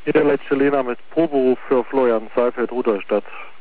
Niederletzte Lena mit Proberuf für Florian Seifert, Rudolstadt.